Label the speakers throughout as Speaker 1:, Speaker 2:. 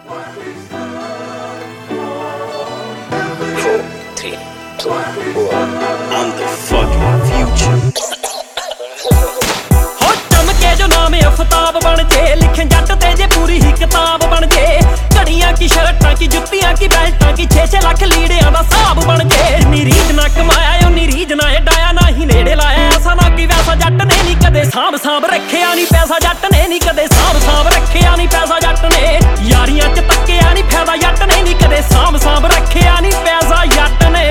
Speaker 1: I'm the fucking future.
Speaker 2: हो चमके जो नाम अफताब बन जे, लिखे जट ते जे पूरी ही किताब बन जे। घड़ियां की शर्टां की जुत्तियां की बेल्टां की 6-6 लाख लीड़ियां दा साब बन जे। नीरीज ना कमाया ओ नीरीज ना डाया ना ही नेड़े लाया, ऐसा ना कि वैसा जट ने नी कदे साब साब रखिया नी पैसा जट ने नी कदे साब साब रखिया नी पैसा जट ने। यारियां च तक्किया नी फायदा जट ने नी कदे साब साब रखिया नी पैसा जट ने।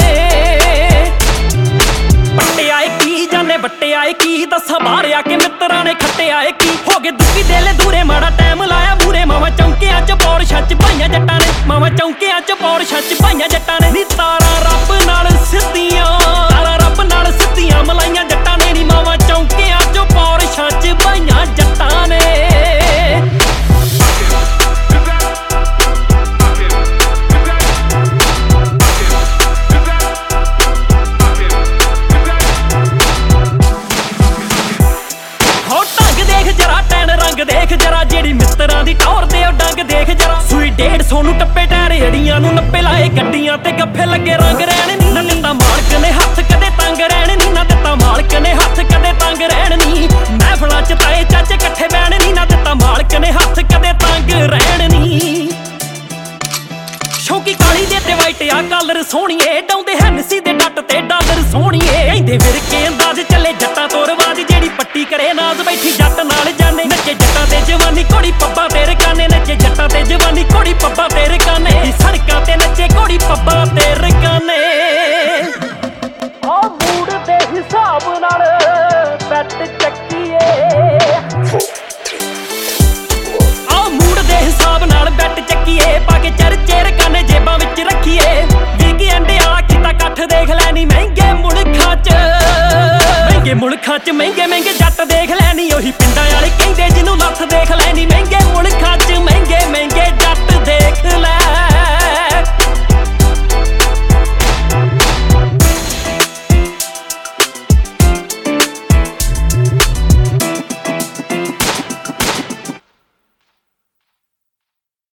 Speaker 2: बट्टे आए की जाने बट्टे आए की, दसा बाहर आके मित्रा ने खट्टे आए की। हो गए दुखी दिल दूरे माड़ा टाइम लाया मूरे, मावा चौंकियां च पौड़ छच पाइयां जट्टां ने। मावा चौंकियां च पौड़ छच पाइयां जट्टां ने। नी तारा रब नाल सिद्धियां, तारा रब नाल सिद्धियां मलाइयां जट्टां ने नी। मावा चौंकियां च पौड़ छच पाइयां जट्टां ने। देख जरा जेड़ी मित्तरां दी टौर ते डंग देख जरा। सूई 150 नूं टप्पे टायर एड़ियां नूं नप्पे लाए, गड्डियां ते गफ्फे लगे रंग रहण नी। ना दित्ता मालक ने हत्थ कदे तंग रहण नी, ना दित्ता मालक ने हत्थ कदे तंग रहण नी। महफिलां च ताए चाचे कट्ठे बैण नी, ना दित्ता मालक ने हत्थ कदे तंग रहण नी। शौकी काली दे ते वाइट आ कलर सोहणीए, डाउंदे हैनसी दे डट ते डॉलर सोहणीए। इंदे विरके अंदाज चले जट्टां तो रवाज, जेड़ी पट्टी करे नाज बैठी जट नाल जाने। नच्चे जट्टां ते जवानी घोड़ी पब्बा ते रकाने, नच्चे जट्टां ते जवानी घोड़ी पब्बा ते रकाने। सड़कां ते नच्चे घोड़ी पब्बा ते रकाने। आ मूड दे हिसाब नाल बैट चक्कीए, आ मूड दे हिसाब नाल बैट चक्कीए। पाके चरचे रकाने जेबां विच रखीए। वीकेंड आ किता कट्ठ देख लैनी महंगे मुल्खां च, महंगे मुल्खां च महंगे महंगे जट देख लैनी। ओही पिंडां वाले कहंदे जिन्नू लत्थ देख लैनी महंगे